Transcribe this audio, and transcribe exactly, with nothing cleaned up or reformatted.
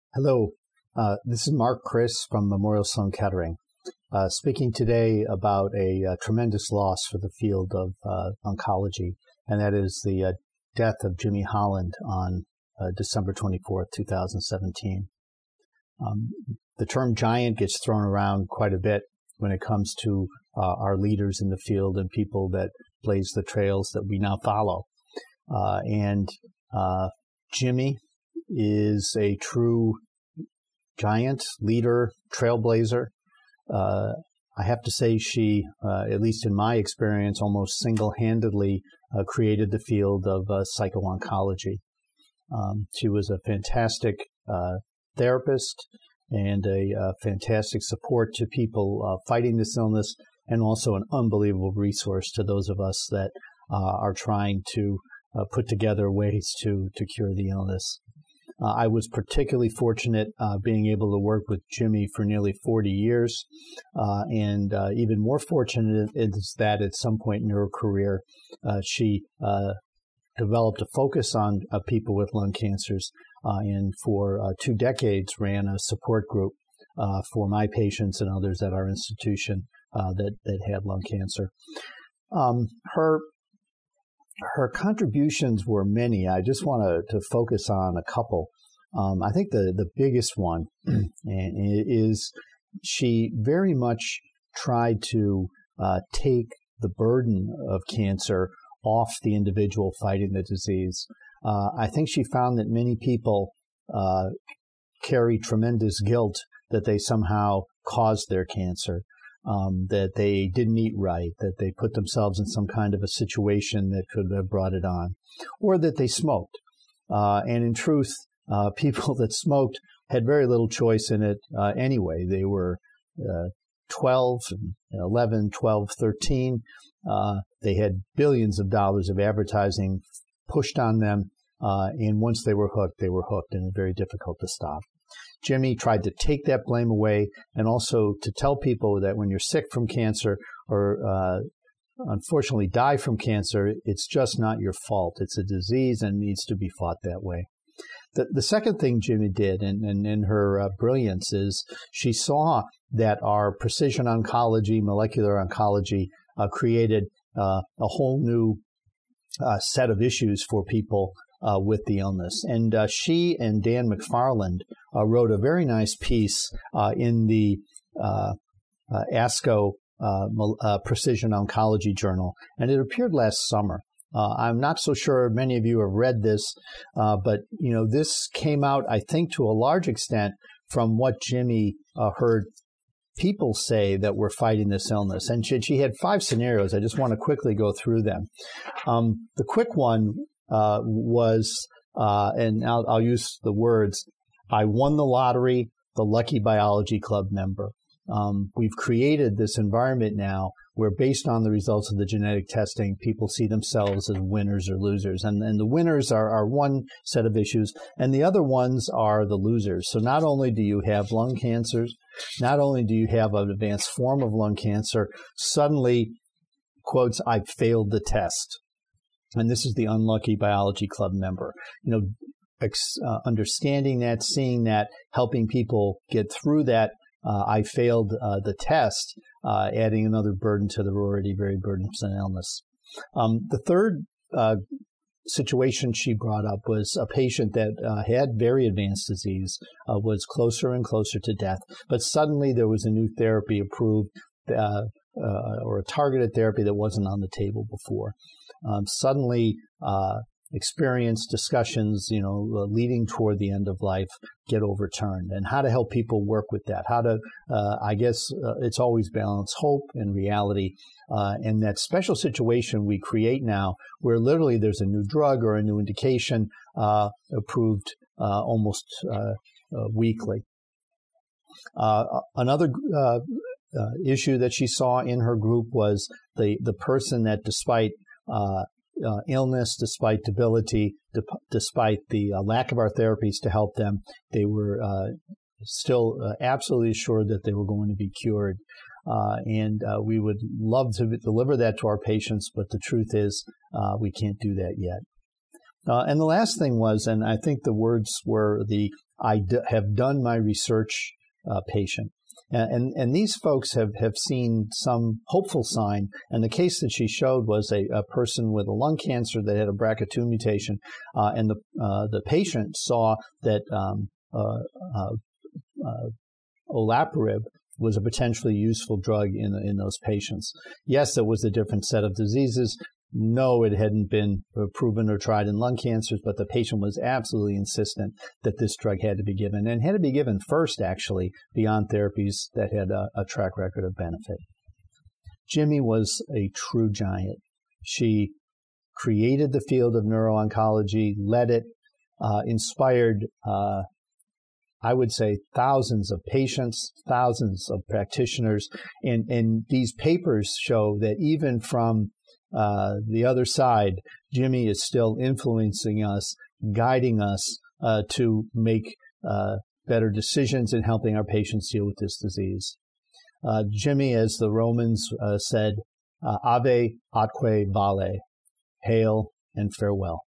Hello, uh, this is Mark Chris from Memorial Sloan Kettering, uh, speaking today about a, a tremendous loss for the field of uh, oncology, and that is the uh, death of Jimmy Holland on uh, December twenty-fourth, two thousand seventeen. Um, the term giant gets thrown around quite a bit when it comes to uh, our leaders in the field and people that blaze the trails that we now follow. Uh, and uh, Jimmy is a true giant, leader, trailblazer. Uh, I have to say she, uh, at least in my experience, almost single-handedly uh, created the field of uh, psycho-oncology. Um, she was a fantastic uh, therapist and a uh, fantastic support to people uh, fighting this illness, and also an unbelievable resource to those of us that uh, are trying to uh, put together ways to, to cure the illness. Uh, I was particularly fortunate uh, being able to work with Jimmy for nearly forty years, uh, and uh, even more fortunate is that at some point in her career, uh, she uh, developed a focus on uh, people with lung cancers, uh, and for uh, two decades ran a support group uh, for my patients and others at our institution uh, that, that had lung cancer. Um, her Her contributions were many. I just want to, to focus on a couple. Um, I think the, the biggest one is she very much tried to uh, take the burden of cancer off the individual fighting the disease. Uh, I think she found that many people uh, carry tremendous guilt that they somehow caused their cancer. Um, that they didn't eat right, that they put themselves in some kind of a situation that could have brought it on, or that they smoked. Uh, and in truth, uh, people that smoked had very little choice in it uh, anyway. They were uh, twelve, eleven, twelve, thirteen. Uh, they had billions of dollars of advertising pushed on them, uh, and once they were hooked, they were hooked, and very difficult to stop. Jimmy tried to take that blame away, and also to tell people that when you're sick from cancer or uh, unfortunately die from cancer, it's just not your fault. It's a disease and needs to be fought that way. The, the second thing Jimmy did, and in, in, in her uh, brilliance, is she saw that our precision oncology, molecular oncology, uh, created uh, a whole new uh, set of issues for people Uh, with the illness. And uh, she and Dan McFarland uh, wrote a very nice piece uh, in the uh, uh, ASCO uh, uh, Precision Oncology Journal, and it appeared last summer. Uh, I'm not so sure many of you have read this, uh, but you know this came out, I think, to a large extent from what Jimmy uh, heard people say that were fighting this illness. And she, she had five scenarios. I just want to quickly go through them. Um, the quick one Uh, was, uh, and I'll, I'll use the words, I won the lottery, the Lucky Biology Club member. Um, we've created this environment now where, based on the results of the genetic testing, people see themselves as winners or losers. And, and the winners are, are one set of issues, and the other ones are the losers. So not only do you have lung cancers, not only do you have an advanced form of lung cancer, suddenly, quotes, I failed the test. And this is the unlucky biology club member. You know, ex, uh, understanding that, seeing that, helping people get through that, uh, I failed uh, the test, uh, adding another burden to the already very burdensome illness. Um, the third uh, situation she brought up was a patient that uh, had very advanced disease, uh, was closer and closer to death, but suddenly there was a new therapy approved, uh, uh, or a targeted therapy that wasn't on the table before. Um, suddenly, uh, experienced discussions, you know, uh, leading toward the end of life get overturned, and how to help people work with that. How to, uh, I guess, uh, it's always balance hope and reality, uh, and that special situation we create now, where literally there's a new drug or a new indication uh, approved uh, almost uh, uh, weekly. Uh, another uh, uh, issue that she saw in her group was the the person that, despite Uh, uh, illness, despite debility, de- despite the uh, lack of our therapies to help them, they were uh, still uh, absolutely assured that they were going to be cured. Uh, and uh, we would love to deliver that to our patients, but the truth is uh, we can't do that yet. Uh, and the last thing was, and I think the words were the I d- have done my research uh, patient. And, and and these folks have, have seen some hopeful sign. And the case that she showed was a, a person with a lung cancer that had a B R C A two mutation. Uh, and the uh, the patient saw that um, uh, uh, uh, olaparib was a potentially useful drug in in those patients. Yes, it was a different set of diseases. No, it hadn't been proven or tried in lung cancers, but the patient was absolutely insistent that this drug had to be given, and had to be given first, actually, beyond therapies that had a, a track record of benefit. Jimmy was a true giant. She created the field of neuro-oncology, led it, uh, inspired, uh, I would say, thousands of patients, thousands of practitioners, and, and these papers show that even from Uh, the other side, Jimmy is still influencing us, guiding us uh, to make uh, better decisions in helping our patients deal with this disease. Uh, Jimmy, as the Romans uh, said, uh, Ave atque vale, hail and farewell.